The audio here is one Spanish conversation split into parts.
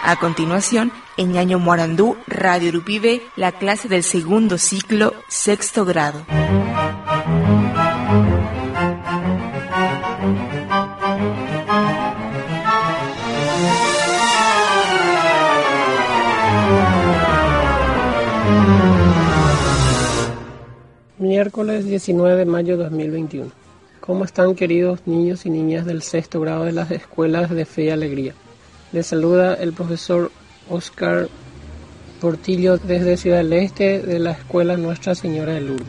A continuación, en Ñaño Morandú, Radio Urupibe, la clase del segundo ciclo, sexto grado. Miércoles 19 de mayo de 2021. ¿Cómo están, queridos niños y niñas del sexto grado de las escuelas de Fe y Alegría? Les saluda el profesor Oscar Portillo desde Ciudad del Este de la Escuela Nuestra Señora de Lourdes.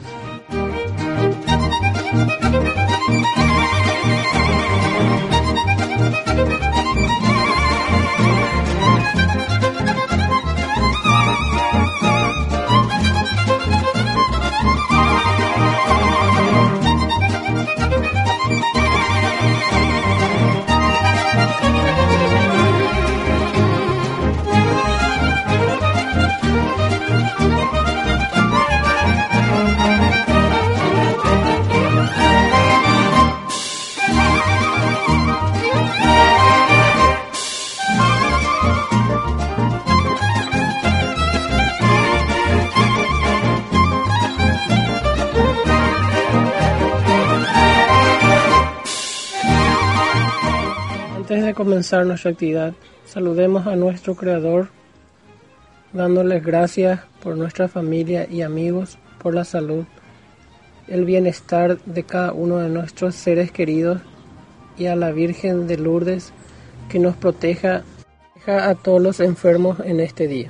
Antes de comenzar nuestra actividad, saludemos a nuestro Creador, dándoles gracias por nuestra familia y amigos, por la salud, el bienestar de cada uno de nuestros seres queridos, y a la Virgen de Lourdes que nos proteja a todos los enfermos en este día.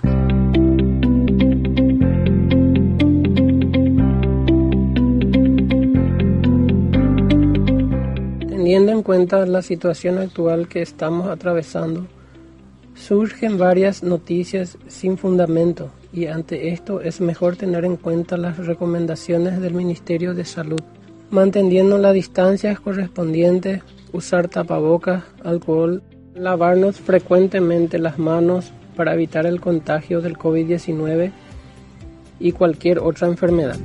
Teniendo en cuenta la situación actual que estamos atravesando, surgen varias noticias sin fundamento, y ante esto es mejor tener en cuenta las recomendaciones del Ministerio de Salud, manteniendo las distancias correspondientes, usar tapabocas, alcohol, lavarnos frecuentemente las manos para evitar el contagio del COVID-19 y cualquier otra enfermedad.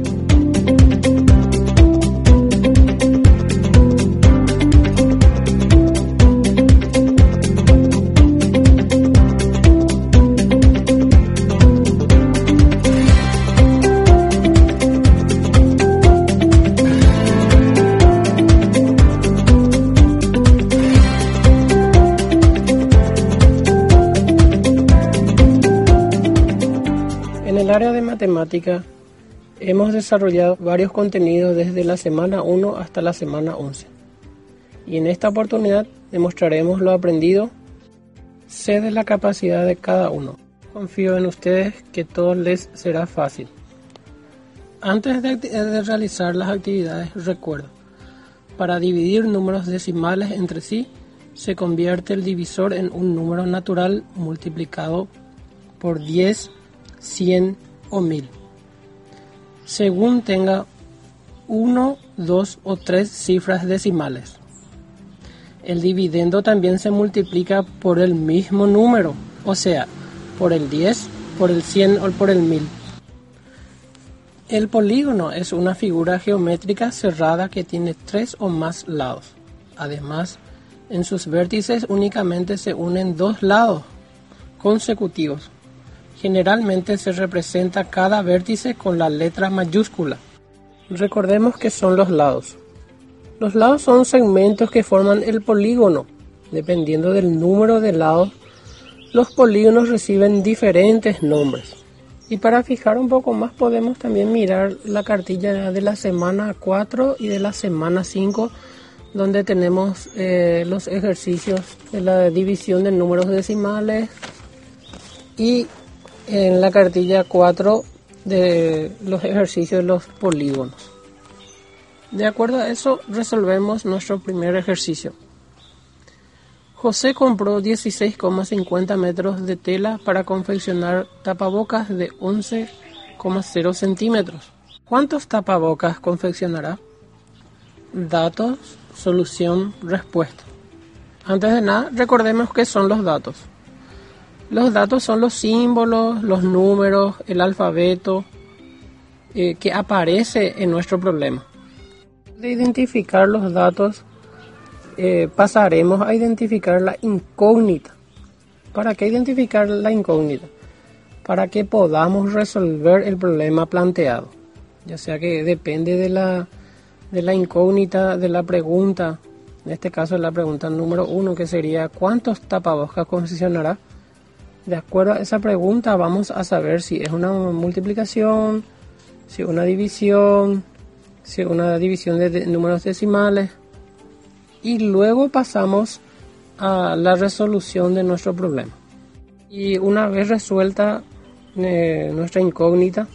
En el área de matemática hemos desarrollado varios contenidos desde la semana 1 hasta la semana 11. Y en esta oportunidad demostraremos lo aprendido. Sé de la capacidad de cada uno. Confío en ustedes que todo les será fácil. Antes de realizar las actividades, recuerda, para dividir números decimales entre sí, se convierte el divisor en un número natural multiplicado por 10, 100 o 1000, según tenga 1, 2 o 3 cifras decimales. El dividendo también se multiplica por el mismo número, o sea, por el 10, por el 100 o por el 1000. El polígono es una figura geométrica cerrada que tiene 3 o más lados. Además, en sus vértices únicamente se unen 2 lados consecutivos. Generalmente se representa cada vértice con la letra mayúscula. Recordemos que son los lados. Los lados son segmentos que forman el polígono. Dependiendo del número de lados, los polígonos reciben diferentes nombres. Y para fijar un poco más podemos también mirar la cartilla de la semana 4 y de la semana 5, donde tenemos los ejercicios de la división de números decimales, y en la cartilla 4 de los ejercicios de los polígonos. De acuerdo a eso, resolvemos nuestro primer ejercicio. José compró 16,50 metros de tela para confeccionar tapabocas de 11,0 centímetros. ¿Cuántos tapabocas confeccionará? Datos, solución, respuesta. Antes de nada, recordemos qué son los datos. Los datos son los símbolos, los números, el alfabeto que aparece en nuestro problema. De identificar los datos, pasaremos a identificar la incógnita. ¿Para qué identificar la incógnita? Para que podamos resolver el problema planteado. Ya sea que depende de la incógnita, de la pregunta. En este caso, la pregunta número 1, que sería ¿cuántos tapabocas confeccionará? De acuerdo a esa pregunta vamos a saber si es una multiplicación, si es una división, si es una división de números decimales. Y luego pasamos a la resolución de nuestro problema. Y una vez resuelta nuestra incógnita,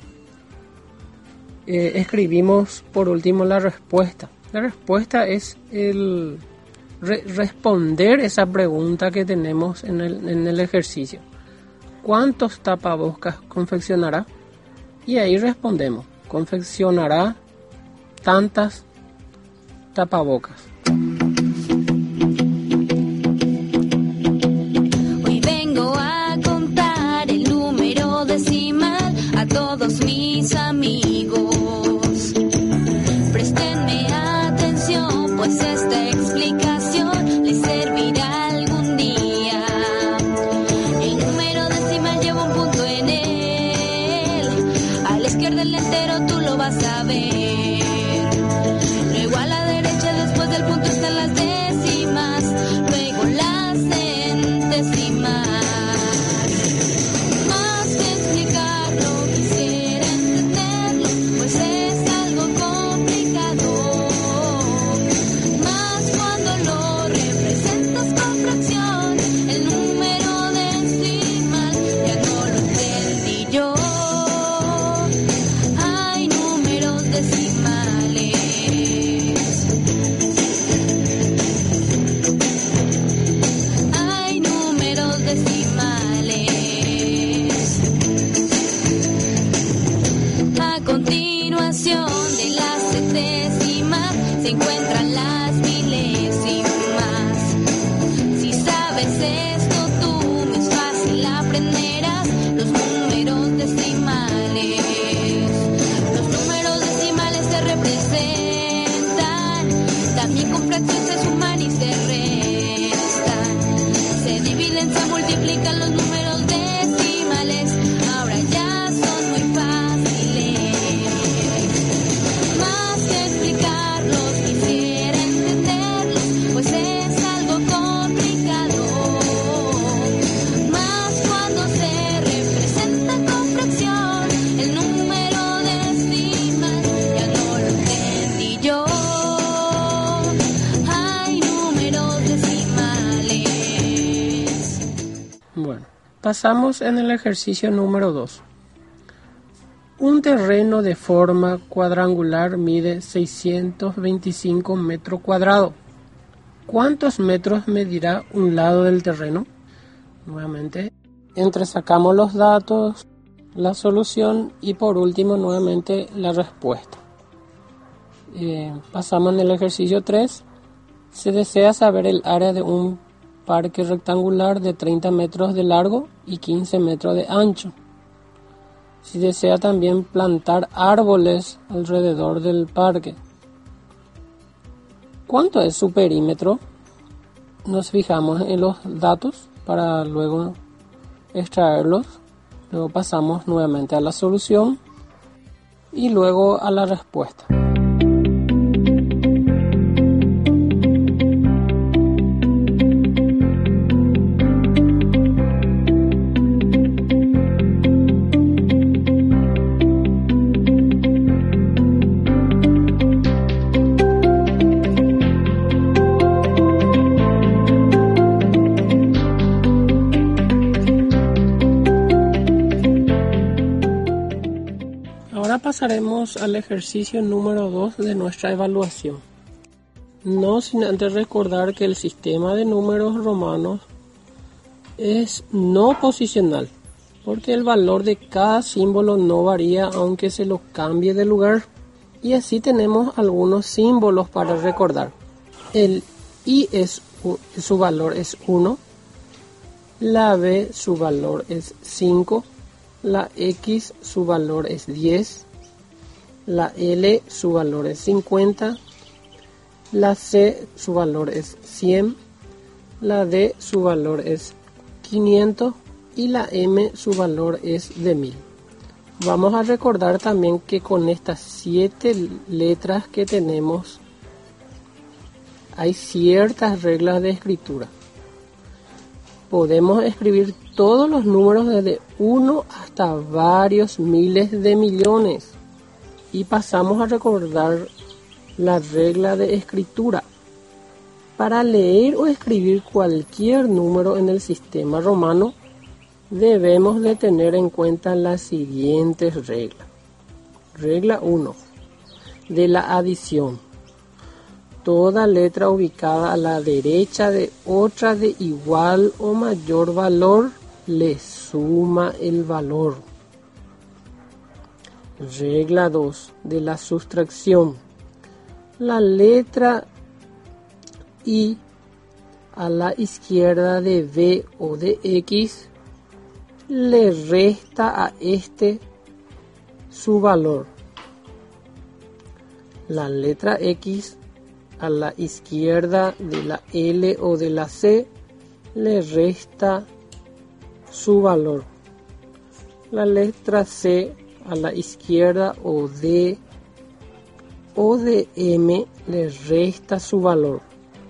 escribimos por último la respuesta. La respuesta es el responder esa pregunta que tenemos en el ejercicio. ¿Cuántos tapabocas confeccionará? Y ahí respondemos, confeccionará tantas tapabocas. Hoy vengo a contar el número decimal a todos mis amigos. Préstenme atención, pues esta explicación les servirá algún día. El número decimal lleva un punto en él. A la izquierda el entero tú lo vas a ver. Luego a la derecha después del punto están las décimas. Luego las centésimas. Más que explicarlo quisiera entenderlo, pues es algo complicado. Más cuando lo representas con fracción, el número decimal ya no lo entendí yo. Hay números decimales. Hay números decimales. A continuación de las centésimas se encuentran las milésimas. Si sabes esto tú, es fácil aprenderás los números decimales. Los números decimales se representan, también con fracción se suman y se restan. Se dividen, se multiplican los números decimales. Ahora ya son muy fáciles. Más que explicarlos quisiera entenderlos, pues es algo complicado. Más cuando se representa con fracción, el número decimal ya no lo entendí yo. Hay números decimales. Bueno, pasamos en el ejercicio número 2. Un terreno de forma cuadrangular mide 625 metros cuadrados. ¿Cuántos metros medirá un lado del terreno? Nuevamente, entresacamos los datos, la solución y por último nuevamente la respuesta. Pasamos en el ejercicio 3. Se desea saber el área de un parque rectangular de 30 metros de largo y 15 metros de ancho. Si desea también plantar árboles alrededor del parque. ¿Cuánto es su perímetro? Nos fijamos en los datos para luego extraerlos. Luego pasamos nuevamente a la solución y luego a la respuesta. Ahora pasaremos al ejercicio número 2 de nuestra evaluación. No sin antes recordar que el sistema de números romanos es no posicional, porque el valor de cada símbolo no varía aunque se lo cambie de lugar. Y así tenemos algunos símbolos para recordar. El I su valor es 1, la B su valor es 5, la X su valor es 10, la L su valor es 50, la C su valor es 100, la D su valor es 500 y la M su valor es de 1000. Vamos a recordar también que con estas 7 letras que tenemos hay ciertas reglas de escritura. Podemos escribir todos los números desde 1 hasta varios miles de millones. Y pasamos a recordar la regla de escritura. Para leer o escribir cualquier número en el sistema romano, debemos de tener en cuenta las siguientes reglas. Regla 1. De la adición. Toda letra ubicada a la derecha de otra de igual o mayor valor le suma el valor. Regla 2. De la sustracción. La letra I a la izquierda de B o de X le resta a este su valor. La letra X a la izquierda de la L o de la C le resta su valor. La letra C a la izquierda o de M le resta su valor.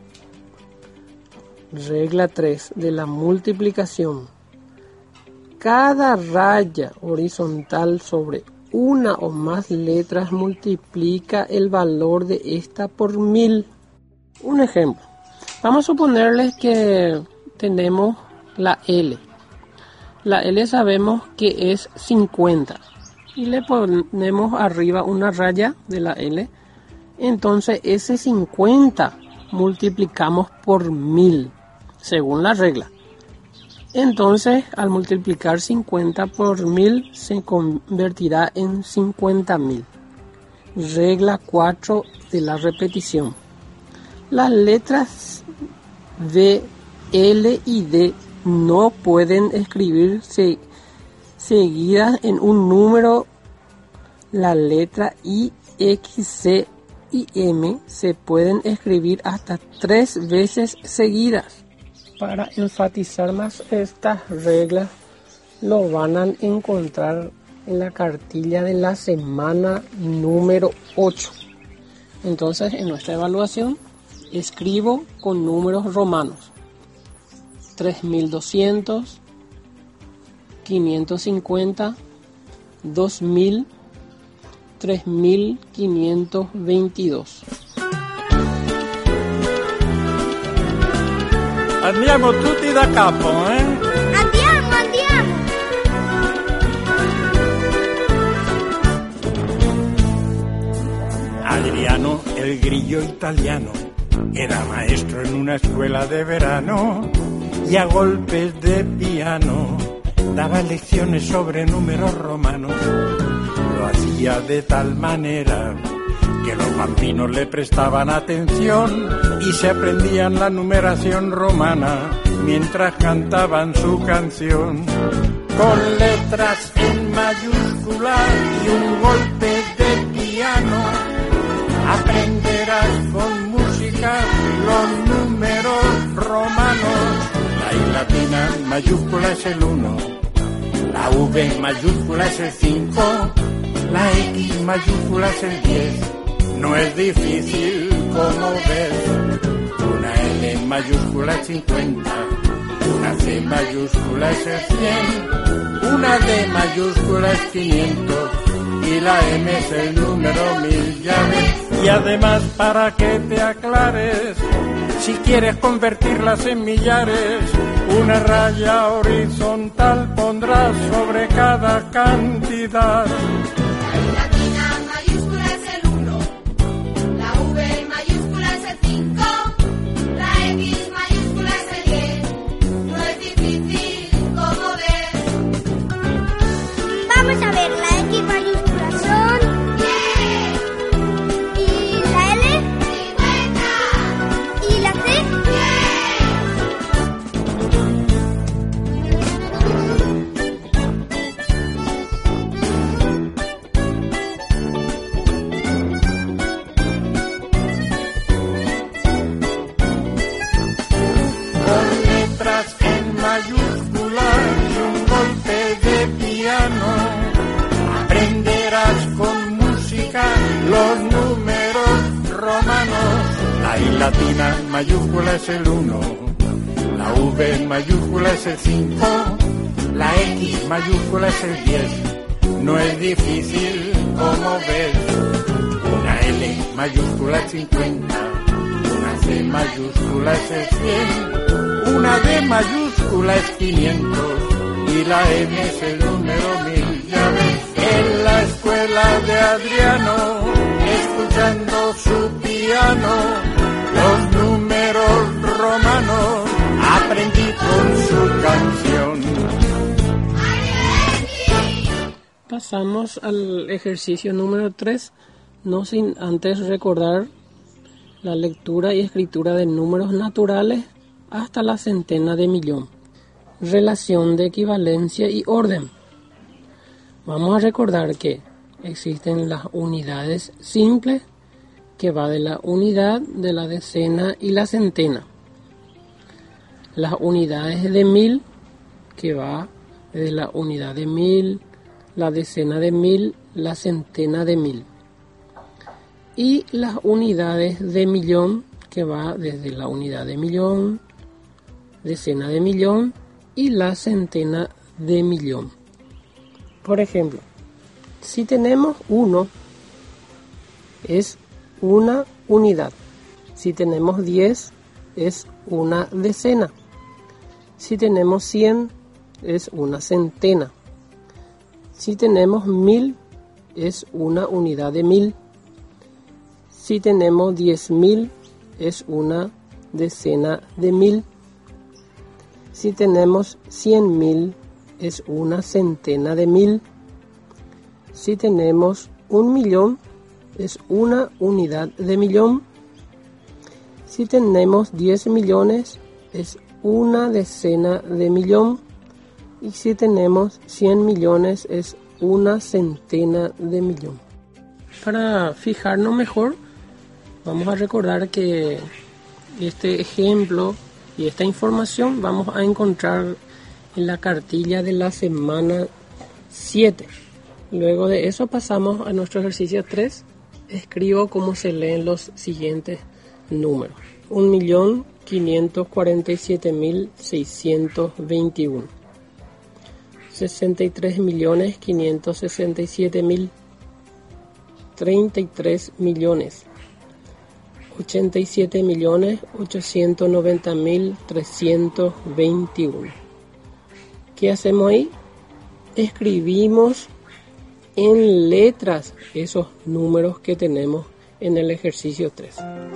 Regla 3 de la multiplicación. Cada raya horizontal sobre una o más letras multiplica el valor de esta por 1000. Un ejemplo. Vamos a suponerles que tenemos la L. La L sabemos que es 50. Y le ponemos arriba una raya de la L. Entonces ese 50 multiplicamos por 1000, según la regla. Entonces, al multiplicar 50 por 1000, se convertirá en 50.000. Regla 4 de la repetición. Las letras V, L y D no pueden escribirse seguidas en un número. La letra I, X, C y M se pueden escribir hasta 3 veces seguidas. Para enfatizar más estas reglas, lo van a encontrar en la cartilla de la semana número 8. Entonces, en nuestra evaluación, escribo con números romanos: 3200, 550, 2000, 3522. Andiamo tutti da capo, eh? Andiamo. Adriano, el grillo italiano, era maestro en una escuela de verano y a golpes de piano daba lecciones sobre números romanos. Lo hacía de tal manera que los bambinos le prestaban atención y se aprendían la numeración romana mientras cantaban su canción. Con letras en mayúscula y un golpe de piano, aprenderás con música los números romanos. La I latina mayúscula es el 1, la V mayúscula es el 5, la X mayúscula es el 10. No es difícil, como ves. Una L mayúscula es 50, una C mayúscula es el 100, una D mayúscula es 500 y la M es el número 1000, ya ves. Y además, para que te aclares, si quieres convertirlas en millares, una raya horizontal pondrás sobre cada cantidad. Vamos a ver, la X mayúscula son 10. ¿Y la L? 50. ¿Y la C? 10. verás con música los números romanos. La I latina mayúscula es el 1, la V mayúscula es el 5, la X mayúscula es el 10. No es difícil como ves. Una L mayúscula es 50, una C mayúscula es el 100, una D mayúscula es 500 y la M es el número 1000. Ya ves, en la escuela de Adriano, escuchando su piano, los números romanos aprendí con su canción. Pasamos al ejercicio número 3, no sin antes recordar la lectura y escritura de números naturales hasta la centena de millón. Relación de equivalencia y orden. Vamos a recordar que existen las unidades simples, que va de la unidad, de la decena y la centena. Las unidades de 1000, que va desde la unidad de 1000, la decena de 1000, la centena de 1000. Y las unidades de millón, que va desde la unidad de millón, decena de millón y la centena de millón. Por ejemplo, si tenemos 1, es una unidad. Si tenemos 10, es una decena. Si tenemos 100, es una centena. Si tenemos 1000, es una unidad de 1000. Si tenemos 10.000, es una decena de 1000. Si tenemos 100.000, es una centena de 1000. Si tenemos 1.000.000, es una unidad de millón. Si tenemos 10 millones, es una decena de millón. Y si tenemos 100 millones, es una centena de millón. Para fijarnos mejor, vamos a recordar que este ejemplo y esta información vamos a encontrar en la cartilla de la semana 7. Luego de eso pasamos a nuestro ejercicio 3. Escribo cómo se leen los siguientes números. 1.547.621. 63.567.000. 33 millones. 87.890.321. ¿Qué hacemos ahí? Escribimos en letras esos números que tenemos en el ejercicio 3.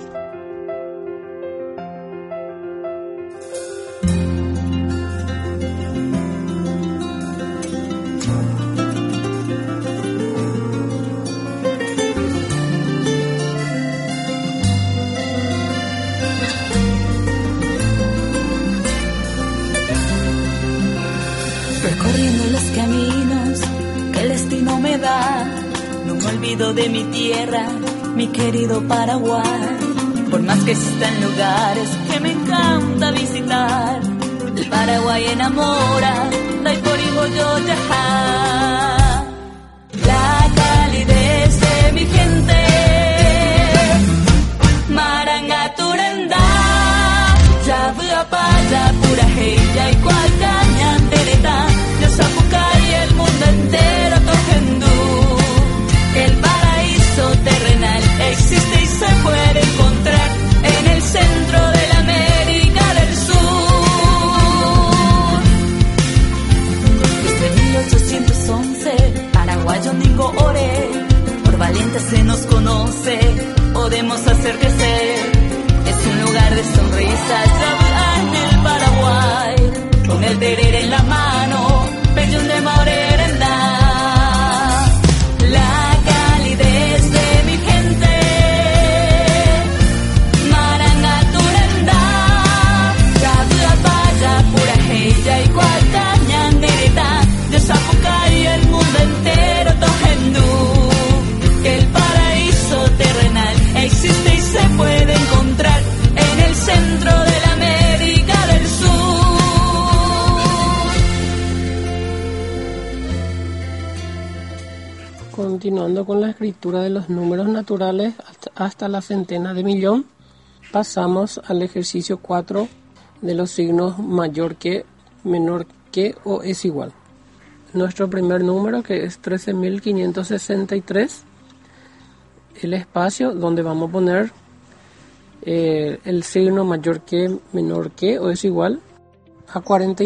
Recorriendo los caminos que el destino me da, no me olvido de mi tierra, mi querido Paraguay. Por más que existan lugares que me encanta visitar, el Paraguay enamora, Daiporiboyoyajá. La calidez de mi gente, Marangaturendá, Yabuapaya, Purajeya y Cualcañandereta, Yosapucay y el mundo entero Tojendú. El paraíso terrenal existe y se puede encontrar en el centro de la América del Sur. Desde 1811, paraguayo Ningo Ore, por valientes se nos conoce, podemos hacer crecer. Es un lugar de sonrisas, en el Paraguay, con el tereré en la mano, Peyún de Morerendá. La calidez de mi gente, Marangaturendá, Yabuapaya, Purajeya y Cualcañandereta, Yosapucay y el mundo entero Tojendú. Que el paraíso terrenal existe y se puede encontrar en el centro de la América del Sur. Continuando con la escritura de los números naturales hasta la centena de millón, pasamos al ejercicio 4 de los signos mayor que, menor que o es igual. Nuestro primer número, que es 13.563, el espacio donde vamos a poner el signo mayor que, menor que o es igual a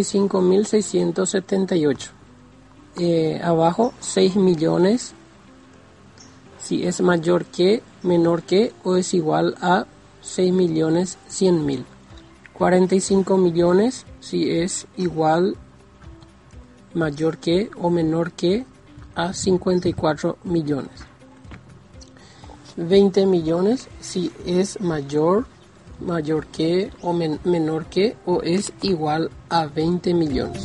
45.678. Abajo 6 millones si es mayor que, menor que o es igual a 6.100.000. 45 millones si es igual, mayor que o menor que a 54 millones. 20 millones si es mayor que o menor que o es igual a 20 millones.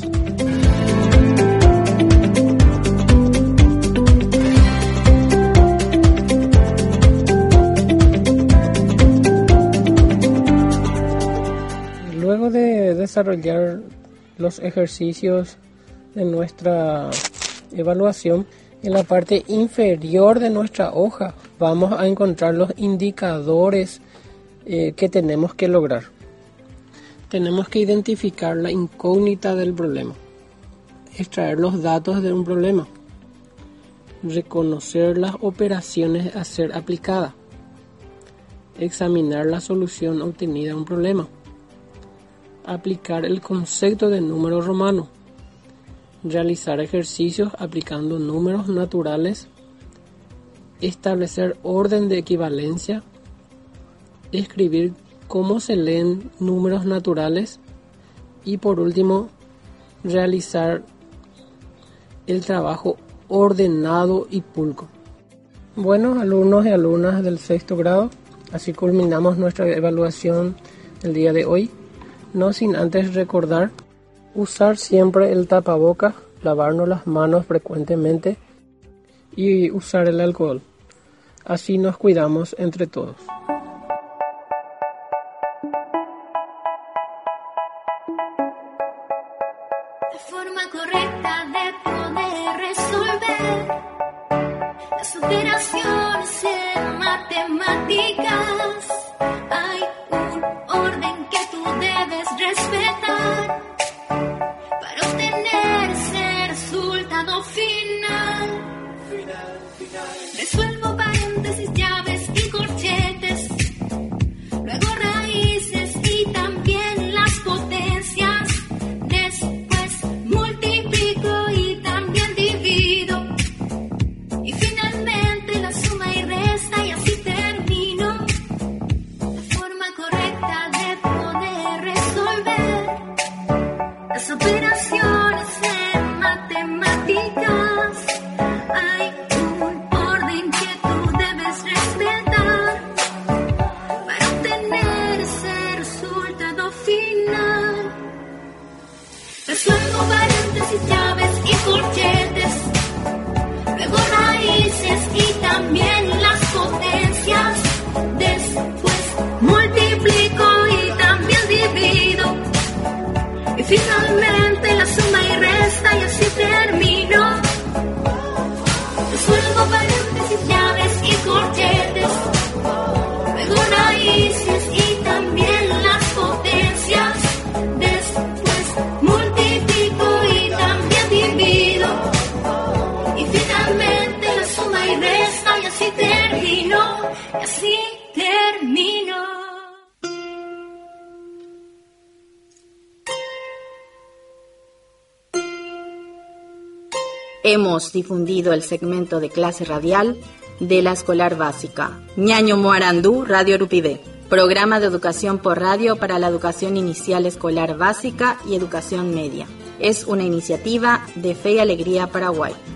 Luego de desarrollar los ejercicios de nuestra evaluación, en la parte inferior de nuestra hoja vamos a encontrar los indicadores que tenemos que lograr. Tenemos que identificar la incógnita del problema, extraer los datos de un problema, reconocer las operaciones a ser aplicadas, examinar la solución obtenida a un problema, aplicar el concepto de número romano, realizar ejercicios aplicando números naturales, establecer orden de equivalencia, escribir cómo se leen números naturales y por último realizar el trabajo ordenado y pulcro. Bueno, alumnos y alumnas del sexto grado, así culminamos nuestra evaluación el día de hoy. No sin antes recordar usar siempre el tapabocas, lavarnos las manos frecuentemente y usar el alcohol. Así nos cuidamos entre todos. La forma correcta de poder resolver las operaciones en matemáticas. Hay un orden que tú debes respetar para obtener ese resultado final. Resuelvo paréntesis, llaves y corchetes, luego raíces y también las potencias. Después multiplico y también divido. Y finalmente la suma y resta y así termino. La forma correcta de poder resolver las operaciones en matemáticas. Hay un orden que tú debes respetar para obtener ese resultado final. Resuelvo paréntesis, llaves y corchetes, luego raíces y también las potencias. Después multiplico y también divido. Y finalmente la suma y resta y así termino. Resuelvo paréntesis, llaves y corchetes, luego raíces y también las potencias. Después multiplico y también divido. Y finalmente la suma y resta y así termino. Y así termino. Hemos difundido el segmento de clase radial de la escolar básica Ñaño Moarandú, Radio Urupibé, programa de educación por radio para la educación inicial escolar básica y educación media. Es una iniciativa de Fe y Alegría Paraguay.